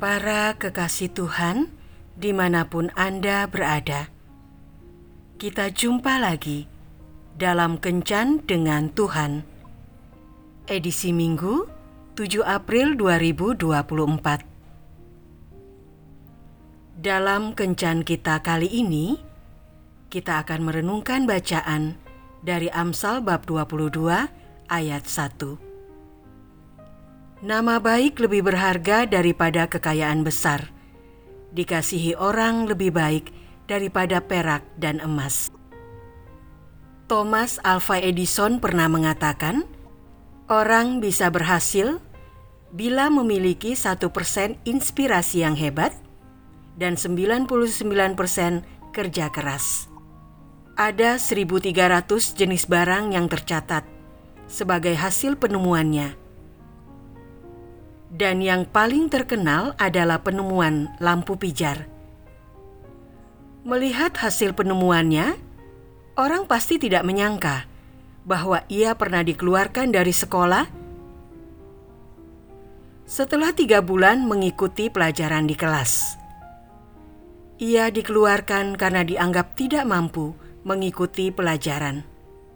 Para kekasih Tuhan, dimanapun Anda berada, kita jumpa lagi dalam Kencan dengan Tuhan, edisi Minggu 7 April 2024. Dalam Kencan kita kali ini, kita akan merenungkan bacaan dari Amsal bab 22 ayat 1. Nama baik lebih berharga daripada kekayaan besar. Dikasihi orang lebih baik daripada perak dan emas. Thomas Alva Edison pernah mengatakan, orang bisa berhasil bila memiliki 1% inspirasi yang hebat dan 99% kerja keras. Ada 1.300 jenis barang yang tercatat sebagai hasil penemuannya. Dan yang paling terkenal adalah penemuan lampu pijar. Melihat hasil penemuannya, orang pasti tidak menyangka bahwa ia pernah dikeluarkan dari sekolah. Setelah 3 bulan mengikuti pelajaran di kelas, ia dikeluarkan karena dianggap tidak mampu mengikuti pelajaran.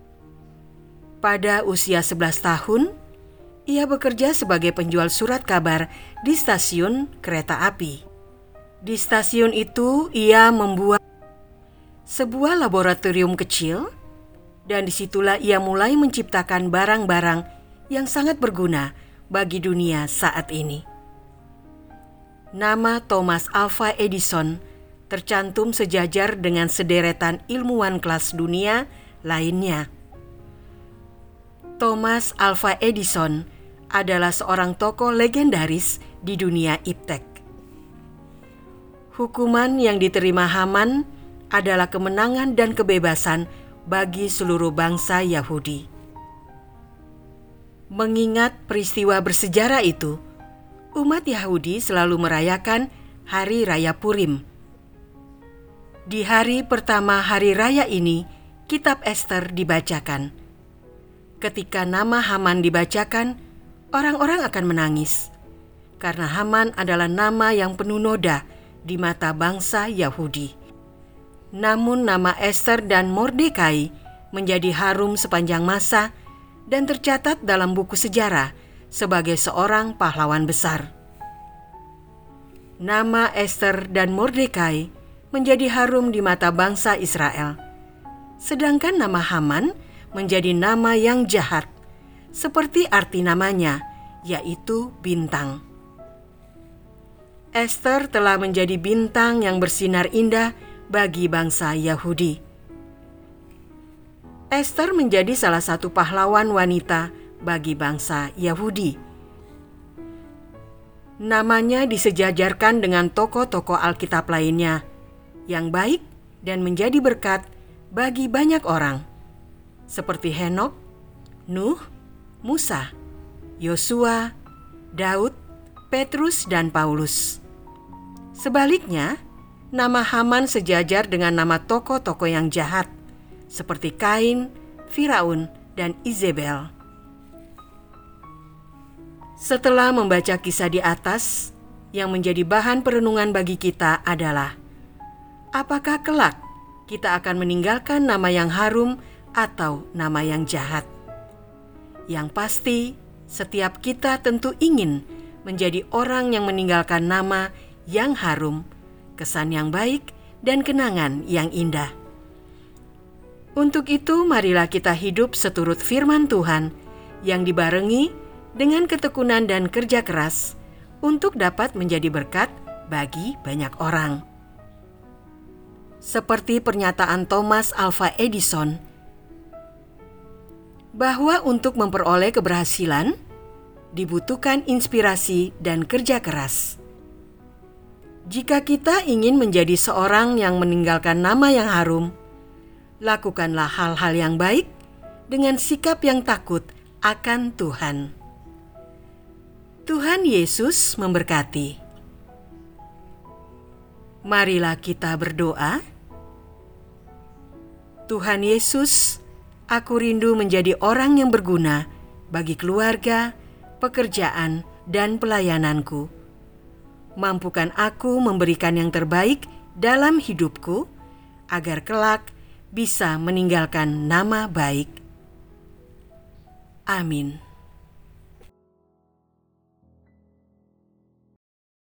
Pada usia 11 tahun, ia bekerja sebagai penjual surat kabar di stasiun kereta api. Di stasiun itu, ia membuat sebuah laboratorium kecil, dan disitulah ia mulai menciptakan barang-barang yang sangat berguna bagi dunia saat ini. Nama Thomas Alva Edison tercantum sejajar dengan sederetan ilmuwan kelas dunia lainnya. Thomas Alva Edison adalah seorang tokoh legendaris di dunia iptek. Hukuman yang diterima Haman adalah kemenangan dan kebebasan bagi seluruh bangsa Yahudi. Mengingat peristiwa bersejarah itu, umat Yahudi selalu merayakan Hari Raya Purim. Di hari pertama hari raya ini, kitab Ester dibacakan. Ketika nama Haman dibacakan, orang-orang akan menangis, karena Haman adalah nama yang penuh noda di mata bangsa Yahudi. Namun nama Ester dan Mordekai menjadi harum sepanjang masa dan tercatat dalam buku sejarah sebagai seorang pahlawan besar. Nama Ester dan Mordekai menjadi harum di mata bangsa Israel, sedangkan nama Haman menjadi nama yang jahat, seperti arti namanya, yaitu bintang. Ester telah menjadi bintang yang bersinar indah bagi bangsa Yahudi. Ester menjadi salah satu pahlawan wanita bagi bangsa Yahudi. Namanya disejajarkan dengan tokoh-tokoh Alkitab lainnya yang baik dan menjadi berkat bagi banyak orang, seperti Henokh, Nuh, Musa, Yosua, Daud, Petrus, dan Paulus. Sebaliknya, nama Haman sejajar dengan nama tokoh-tokoh yang jahat, seperti Kain, Firaun, dan Izebel. Setelah membaca kisah di atas, yang menjadi bahan perenungan bagi kita adalah, apakah kelak kita akan meninggalkan nama yang harum atau nama yang jahat? Yang pasti, setiap kita tentu ingin menjadi orang yang meninggalkan nama yang harum, kesan yang baik, dan kenangan yang indah. Untuk itu, marilah kita hidup seturut firman Tuhan yang dibarengi dengan ketekunan dan kerja keras untuk dapat menjadi berkat bagi banyak orang. Seperti pernyataan Thomas Alva Edison, bahwa untuk memperoleh keberhasilan dibutuhkan inspirasi dan kerja keras. Jika kita ingin menjadi seorang yang meninggalkan nama yang harum, lakukanlah hal-hal yang baik dengan sikap yang takut akan Tuhan. Tuhan Yesus memberkati. Marilah kita berdoa. Tuhan Yesus, aku rindu menjadi orang yang berguna bagi keluarga, pekerjaan, dan pelayananku. mampukan aku memberikan yang terbaik dalam hidupku, agar kelak bisa meninggalkan nama baik. Amin.